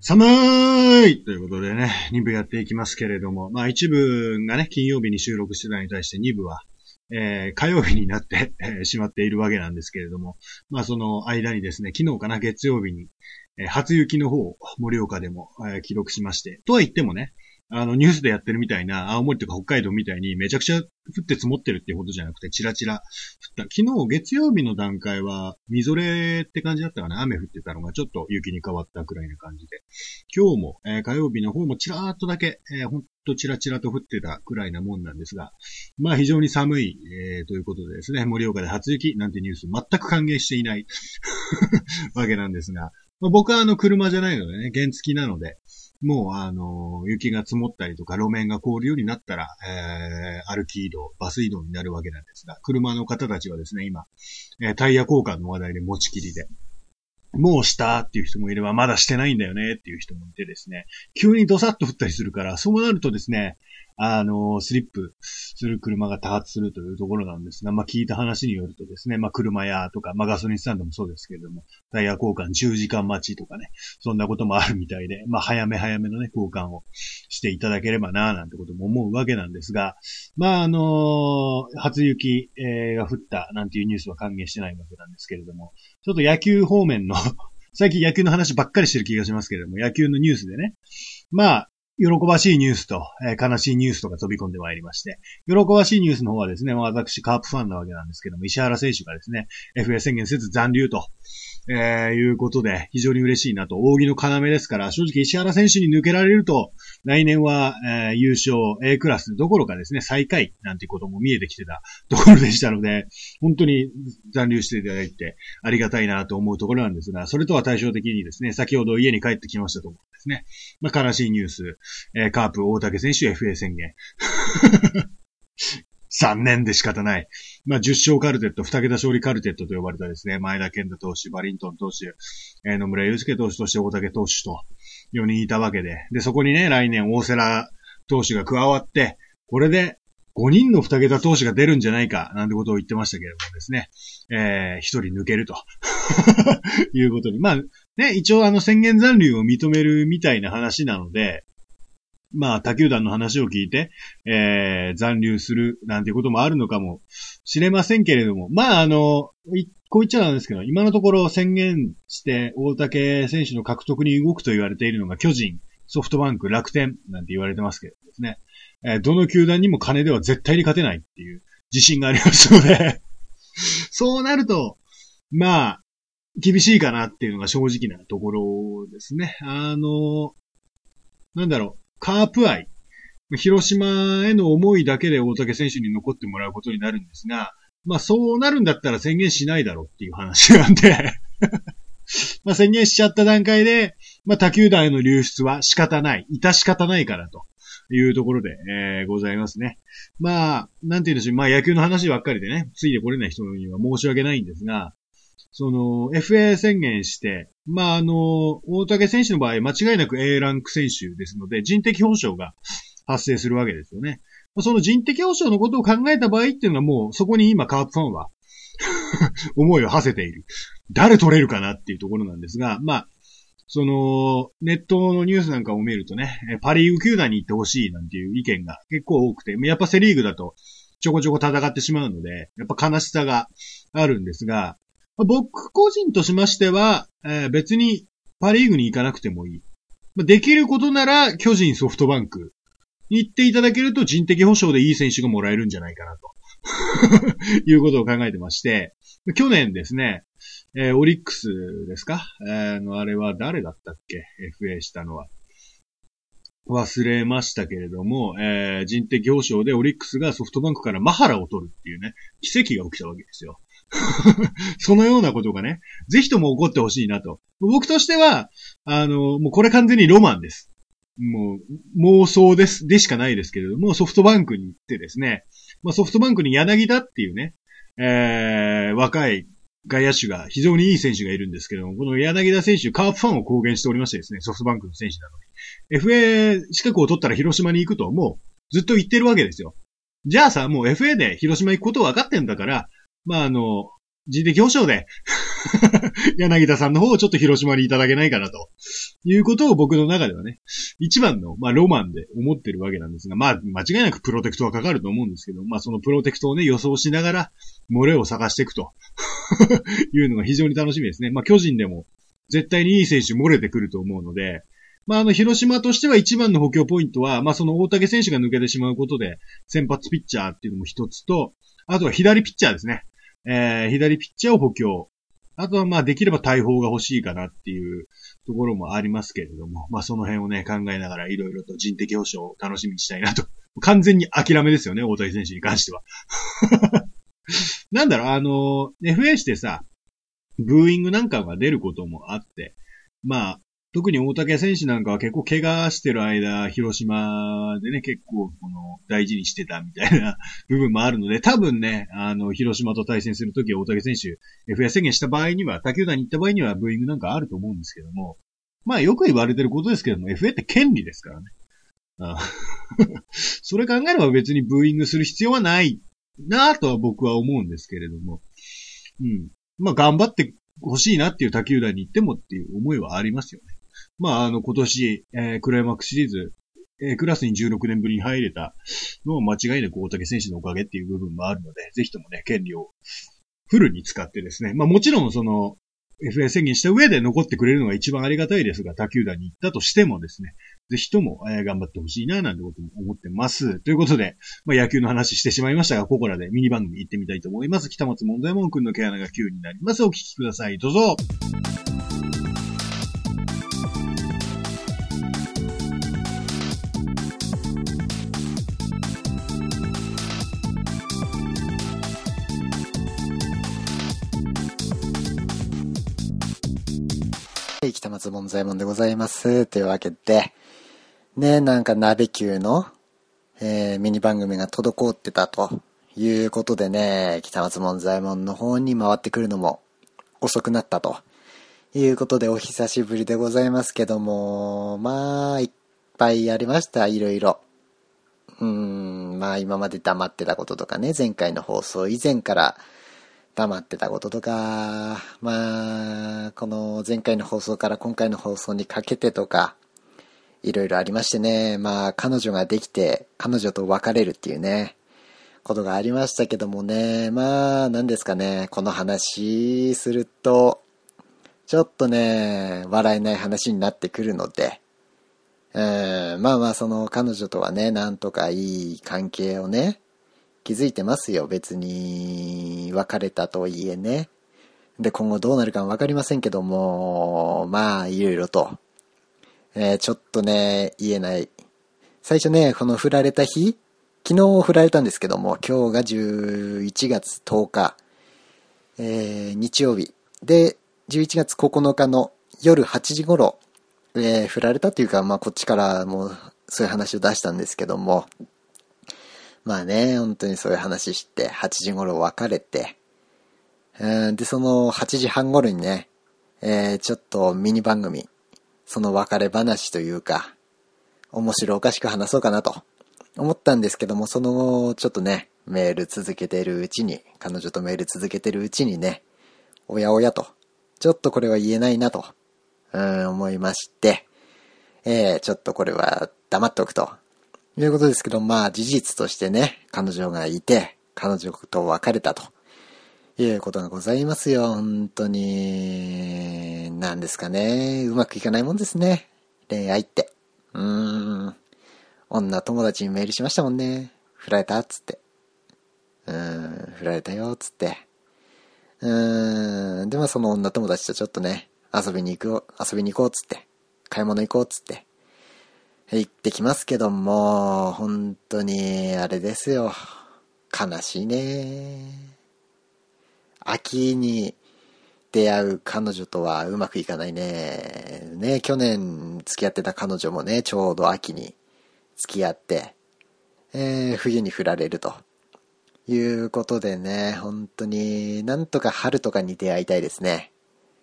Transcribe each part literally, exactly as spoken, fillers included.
寒いということでね、に部やっていきますけれども、まあ一部がね、金曜日に収録してたのに対してに部は、えー、火曜日になって、えー、しまっているわけなんですけれども、まあその間にですね、昨日かな、月曜日に、えー、初雪の方を盛岡でも、えー、記録しまして、とは言ってもね、あの、ニュースでやってるみたいな、青森とか北海道みたいにめちゃくちゃ降って積もってるっていうことじゃなくて、チラチラ降った。昨日月曜日の段階は、みぞれって感じだったかな。雨降ってたのがちょっと雪に変わったくらいな感じで。今日も、えー、火曜日の方もチラーっとだけ、えー、ほんとチラチラと降ってたくらいなもんなんですが、まあ非常に寒い、えー、ということでですね、盛岡で初雪なんてニュース全く歓迎していないわけなんですが、まあ、僕はあの車じゃないのでね、原付なので、もう、あの、雪が積もったりとか、路面が凍るようになったら、えー、歩き移動、バス移動になるわけなんですが、車の方たちはですね、今、えー、タイヤ交換の話題で持ちきりで、もうしたっていう人もいれば、まだしてないんだよねっていう人もいてですね、急にドサッと降ったりするから、そうなるとですね、あの、スリップする車が多発するというところなんですが、まあ聞いた話によるとですね、まあ車屋とか、まあガソリンスタンドもそうですけれども、タイヤ交換じゅうじかん待ちとかね、そんなこともあるみたいで、まあ早め早めのね、交換をしていただければなぁなんてことも思うわけなんですが、まああの、初雪、えー、が降ったなんていうニュースは歓迎してないわけなんですけれども、ちょっと野球方面の最近野球の話ばっかりしてる気がしますけれども、野球のニュースでね、まあ、喜ばしいニュースと、えー、悲しいニュースとか飛び込んでまいりまして、喜ばしいニュースの方はですね、私カープファンなわけなんですけども、石原選手がですね、エフエー 宣言せず残留と、えー、いうことで非常に嬉しいなと、扇の要ですから、正直石原選手に抜けられると、来年は、えー、優勝 A クラスどころかですね、最下位なんてことも見えてきてたところでしたので、本当に残留していただいてありがたいなと思うところなんですが、それとは対照的にですね、先ほど家に帰ってきましたと思うんですね。まあ、悲しいニュース、えー、カープ大竹選手 エフエー 宣言。残念で仕方ない。まあ、じゅっ勝カルテット、二桁勝利カルテットと呼ばれたですね、前田健太投手、バリントン投手、えー、野村祐介投手として大竹投手とよにんいたわけで、で、そこにね、来年大瀬良投手が加わって、これでごにんの二桁投手が出るんじゃないか、なんてことを言ってましたけれどもですね、えー、一人抜けると。いうことに。まあ、ね、一応あの宣言残留を認めるみたいな話なので、まあ、他球団の話を聞いて、えー、残留するなんていうこともあるのかもしれませんけれども、まあ、あの、こう言っちゃなんですけど、今のところ宣言して大竹選手の獲得に動くと言われているのが巨人、ソフトバンク、楽天なんて言われてますけどですね、えー、どの球団にも金では絶対に勝てないっていう自信がありますので、そうなると、まあ、厳しいかなっていうのが正直なところですね。あの、なんだろう。カープ愛。広島への思いだけで大竹選手に残ってもらうことになるんですが、まあそうなるんだったら宣言しないだろうっていう話なんで、まあ宣言しちゃった段階で、まあ他球団への流出は仕方ない、致し方ないからというところで、えー、ございますね。まあ、なんて言うんでしょう、まあ野球の話ばっかりでね、ついてこれない人には申し訳ないんですが、その、エフエー 宣言して、まあ、あの、大竹選手の場合、間違いなく A ランク選手ですので、人的保障が発生するわけですよね。その人的保障のことを考えた場合っていうのはもう、そこに今カープファンは、思いを馳せている。誰取れるかなっていうところなんですが、まあ、その、ネットのニュースなんかを見るとね、パリーグ球団に行ってほしいなんていう意見が結構多くて、やっぱセリーグだとちょこちょこ戦ってしまうので、やっぱ悲しさがあるんですが、僕個人としましては、えー、別にパリーグに行かなくてもいい。できることなら巨人ソフトバンクに行っていただけると人的保障でいい選手がもらえるんじゃないかなということを考えてまして、去年ですね、えー、オリックスですか、えー、のあれは誰だったっけ エフエー したのは。忘れましたけれども、えー、人的保障でオリックスがソフトバンクからマハラを取るっていうね、奇跡が起きたわけですよ。そのようなことがね、ぜひとも起こってほしいなと。僕としては、あの、もうこれ完全にロマンです。もう、妄想です、でしかないですけれども、ソフトバンクに行ってですね、まあ、ソフトバンクに柳田っていうね、えー、若い外野手が、非常にいい選手がいるんですけども、この柳田選手、カープファンを公言しておりましてですね、ソフトバンクの選手なのに。エフエー 資格を取ったら広島に行くと、もう、ずっと言ってるわけですよ。じゃあさ、もう エフエー で広島行くこと分かってんだから、まあ、あの、人的保障で柳田さんの方をちょっと広島にいただけないかなということを僕の中ではね、一番の、まあ、ロマンで思ってるわけなんですが、まあ、間違いなくプロテクトはかかると思うんですけど、まあ、そのプロテクトをね、予想しながら、漏れを探していくというのが非常に楽しみですね。まあ、巨人でも絶対にいい選手漏れてくると思うので、まあ、あの、広島としては一番の補強ポイントは、まあ、その大竹選手が抜けてしまうことで、先発ピッチャーっていうのも一つと、あとは左ピッチャーですね。えー、左ピッチャーを補強。あとはまあできれば大砲が欲しいかなっていうところもありますけれども、まあその辺をね考えながらいろいろと人的保障を楽しみにしたいなと。完全に諦めですよね、大谷選手に関しては。なんだろう、あの、エフエー してさ、ブーイングなんかが出ることもあって、まあ、特に大竹選手なんかは結構怪我してる間、広島でね、結構この大事にしてたみたいな部分もあるので、多分ね、あの、広島と対戦するとき大竹選手、エフエー 宣言した場合には、他球団に行った場合にはブーイングなんかあると思うんですけども、まあよく言われてることですけども、エフエー って権利ですからね。あそれ考えれば別にブーイングする必要はないなぁとは僕は思うんですけれども、うん。まあ頑張ってほしいなっていう他球団に行ってもっていう思いはありますよね。まあ、あの、今年、えー、クライマックスシリーズ、えー、クラスにじゅうろくねんぶりに入れたのは間違いなく大竹選手のおかげっていう部分もあるので、ぜひともね、権利をフルに使ってですね、まあもちろんその、エフエー 宣言した上で残ってくれるのが一番ありがたいですが、他球団に行ったとしてもですね、ぜひとも、えー、頑張ってほしいな、なんてことも思ってます。ということで、まあ野球の話してしまいましたが、ここらでミニ番組行ってみたいと思います。北松門左衛門くんの毛穴がきゅうになります。お聞きください。どうぞ。 北松門左衛門でございます。というわけで、ね、なんか鍋級の、えー、ミニ番組が滞ってたということでね、北松門左衛門の方に回ってくるのも遅くなったということでお久しぶりでございますけども、まあ、いっぱいありました、いろいろ。うーん、まあ今まで黙ってたこととかね、前回の放送以前から黙ってたこととか、まあこの前回の放送から今回の放送にかけてとかいろいろありましてね、まあ彼女ができて彼女と別れるっていうねことがありましたけどもね、まあ何ですかね、この話するとちょっとね笑えない話になってくるので、えー、まあまあその彼女とはねなんとかいい関係をね気づいてますよ。別に別れたとはいえね。で今後どうなるか分かりませんけども、まあいろいろと、えー、ちょっとね言えない。最初ねこの振られた日、昨日振られたんですけども、今日がじゅういちがつとおか、えー、日曜日でじゅういちがつここのかの夜はちじ頃、えー、振られたというか、まあこっちからもうそういう話を出したんですけども、まあね、本当にそういう話してはちじ頃別れて、えー、でそのはちじはん頃にね、えー、ちょっとミニ番組、その別れ話というか面白おかしく話そうかなと思ったんですけども、その後ちょっとねメール続けてるうちに、彼女とメール続けてるうちにね、おやおやとちょっとこれは言えないなと、うん、思いまして、えー、ちょっとこれは黙っておくということですけど、まあ事実としてね彼女がいて彼女と別れたということがございますよ。本当に何ですかね、うまくいかないもんですね、恋愛って。うーん、女友達にメールしましたもんね。振られたっつって、うーん振られたよっつって、うーんでもその女友達とちょっとね遊びに行く遊びに行こうっつって、買い物行こうっつって行ってきますけども、本当にあれですよ、悲しいね。秋に出会う彼女とはうまくいかないね。ね、去年付き合ってた彼女もねちょうど秋に付き合って、えー、冬に振られるということでね、本当になんとか春とかに出会いたいですね。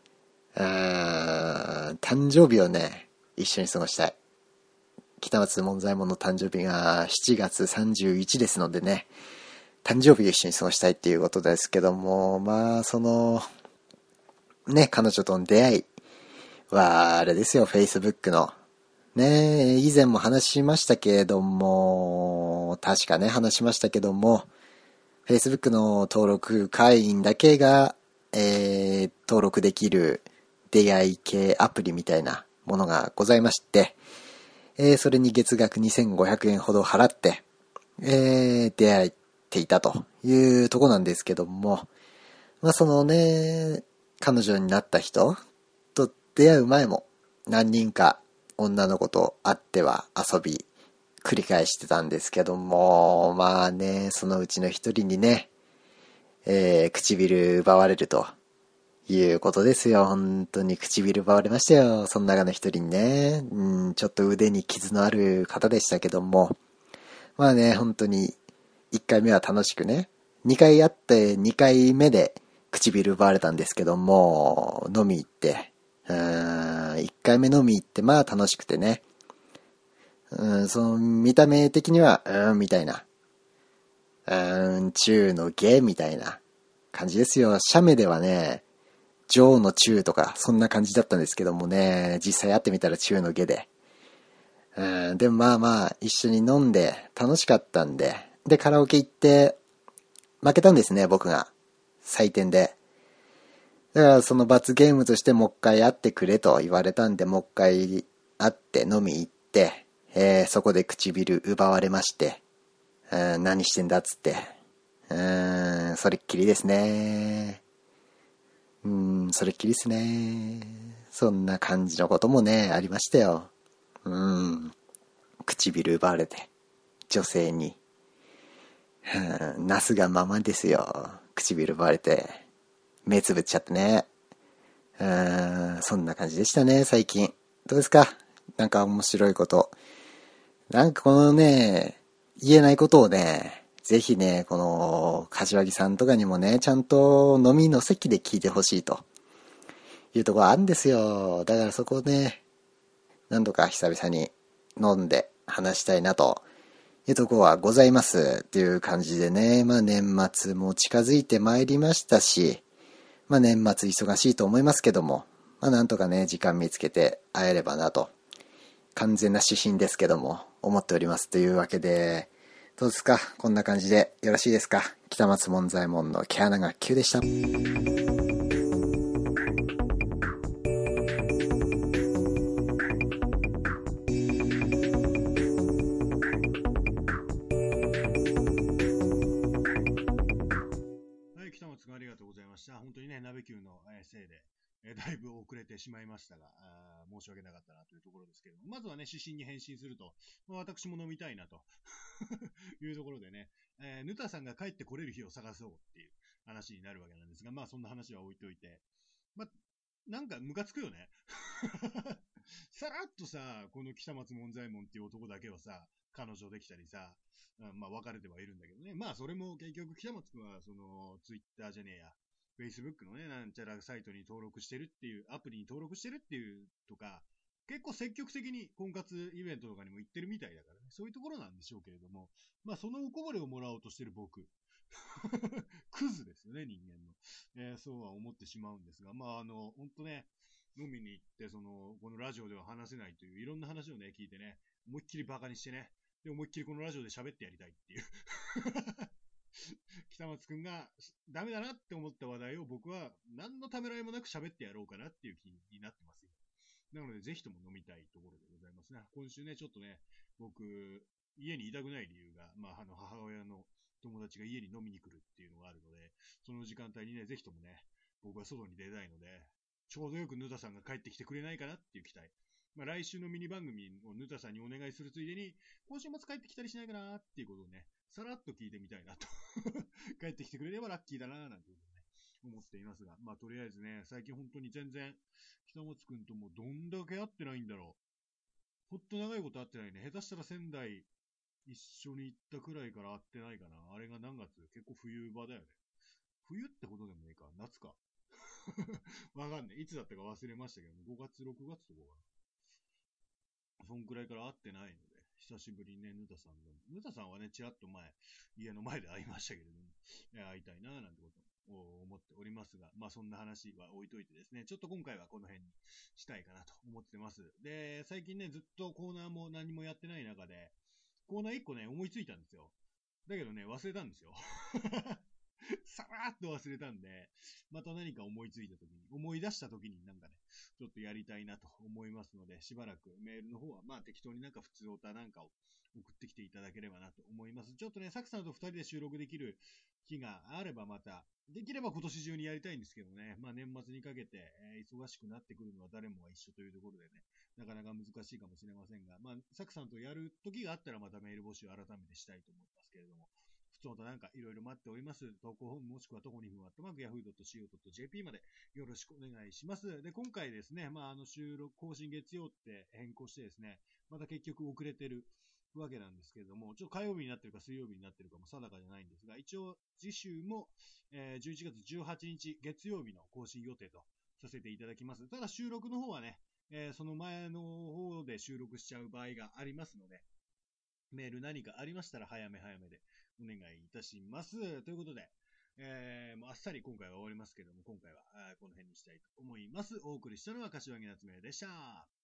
あー、誕生日をね一緒に過ごしたい。北松門左衛門の誕生日がしちがつさんじゅういちですのでね、誕生日を一緒に過ごしたいっていうことですけども、まあそのね、彼女との出会いは、あれですよ、Facebook の。ね、以前も話しましたけれども、確かね、話しましたけども、Facebook の登録会員だけが、えー、登録できる出会い系アプリみたいなものがございまして、えー、それに月額にせんごひゃくえんほど払って、えー、出会っていたというとこなんですけども、まあそのね、彼女になった人と出会う前も何人か女の子と会っては遊び繰り返してたんですけども、まあね、そのうちの一人にね、えー、唇奪われるということですよ。本当に唇奪われましたよ。その中の一人にね、うん、ちょっと腕に傷のある方でしたけども、まあね、本当にいっかいめは楽しくね、にかい会ってにかいめで唇奪われたんですけども、飲み行って、うーん、いっかいめ飲み行ってまあ楽しくてね、うん、その見た目的には、うん、みたいな、うん、中の下みたいな感じですよ。写メではね、上の中とかそんな感じだったんですけどもね、実際会ってみたら中の下で、うん、でもまあまあ一緒に飲んで楽しかったんで、でカラオケ行って負けたんですね、僕が採点で。だからその罰ゲームとしてもう一回会ってくれと言われたんで、もう一回会って飲み行って、えー、そこで唇奪われまして、うん、何してんだっつって、うん、それっきりですね。うん、それっきりですね。そんな感じのこともね、ありましたよ。うん、唇奪われて、女性に。うん、なすがままですよ。唇奪われて、目つぶっちゃってね。うん、そんな感じでしたね、最近。どうですか？なんか面白いこと。なんかこのね、言えないことをね、ぜひね、この、柏木さんとかにもね、ちゃんと飲みの席で聞いてほしいというところあるんですよ。だからそこをね、何度か久々に飲んで話したいなというところはございますっていう感じでね、まあ年末も近づいてまいりましたし、まあ年末忙しいと思いますけども、まあなんとかね、時間見つけて会えればなと、完全な指針ですけども、思っておりますというわけで、どうですか？こんな感じでよろしいですか？北松門左衛門の毛穴学級でした。 はい、北松君ありがとうございました。本当にね、鍋球のえーせいで、えーだいぶ遅れてしまいましたが、あー申し訳なかったなというところですけれども、まずはね、指針に返信すると、まあ、私も飲みたいなというところでね、えー、ヌタさんが帰ってこれる日を探そうっていう話になるわけなんですが、まあそんな話は置いといて、まあ、なんかムカつくよね。さらっとさ、この北松門左衛門っていう男だけはさ、彼女できたりさ、うん、まあ別れてはいるんだけどね。まあそれも結局北松くんはそのツイッターじゃねえや、Facebook のね、なんちゃらサイトに登録してるっていう、アプリに登録してるっていうとか、結構積極的に婚活イベントとかにも行ってるみたいだからね。そういうところなんでしょうけれども、まあそのおこぼれをもらおうとしてる僕。クズですよね、人間の。えーそうは思ってしまうんですが、まああの、ほんとね、飲みに行って、その、このラジオでは話せないといういろんな話をね、聞いてね、思いっきりバカにしてね、で、思いっきりこのラジオで喋ってやりたいっていう。北松くんがダメだなって思った話題を僕は何のためらいもなく喋ってやろうかなっていう気になってますよ。なので、ぜひとも飲みたいところでございますね。今週ね、ちょっとね、僕、家にいたくない理由が、まあ、あの、母親の友達が家に飲みに来るっていうのがあるので、その時間帯にね、ぜひともね、僕は外に出たいので、ちょうどよくヌタさんが帰ってきてくれないかなっていう期待。まあ、来週のミニ番組をヌタさんにお願いするついでに、今週末帰ってきたりしないかなっていうことをね、さらっと聞いてみたいなと。帰ってきてくれればラッキーだななんてことをね、思っていますが、まあ、とりあえずね、最近本当に全然、北松くんともどんだけ会ってないんだろう。ほっと長いこと会ってないね。下手したら仙台一緒に行ったくらいから会ってないかな。あれが何月？結構冬場だよね。冬ってほどでもねえか。夏か。わかんない。いつだったか忘れましたけど、ごがつ、ろくがつとかかな。そんくらいから会ってないので、久しぶりにね、ヌタさんが。ヌタさんはね、ちらっと前、家の前で会いましたけれども、いや会いたいななんてこと思っておりますが、まあそんな話は置いといてですね、ちょっと今回はこの辺にしたいかなと思ってます。で、最近ね、ずっとコーナーも何もやってない中で、コーナーいっこね、思いついたんですよ。だけどね、忘れたんですよ。さらーっと忘れたんで、また何か思いついた時に、思い出した時になんかね、ちょっとやりたいなと思いますので、しばらくメールの方は、まあ適当になんか普通オタなんかを送ってきていただければなと思います。ちょっとね、サクさんと二人で収録できる日があればまた、できれば今年中にやりたいんですけどね。まあ年末にかけて、えー、忙しくなってくるのは誰もが一緒というところでね、なかなか難しいかもしれませんが、まあ、サクさんとやる時があったらまたメール募集改めてしたいと思いますけれども、普通となんかいろいろ待っております。投稿本もしくはトコニフアットマークヤフー .co.jp までよろしくお願いします。で、今回ですね、まあ、あの収録更新月曜って変更してですね、また結局遅れてるわけなんですけれども、ちょっと火曜日になってるか水曜日になってるかも定かじゃないんですが、一応次週も、えー、じゅういちがつじゅうはちにち月曜日の更新予定とさせていただきます。ただ収録の方はね、えー、その前の方で収録しちゃう場合がありますので、メール何かありましたら早め早めでお願いいたします。ということで、えー、もうあっさり今回は終わりますけども、今回はこの辺にしたいと思います。お送りしたのは柏木夏目でした。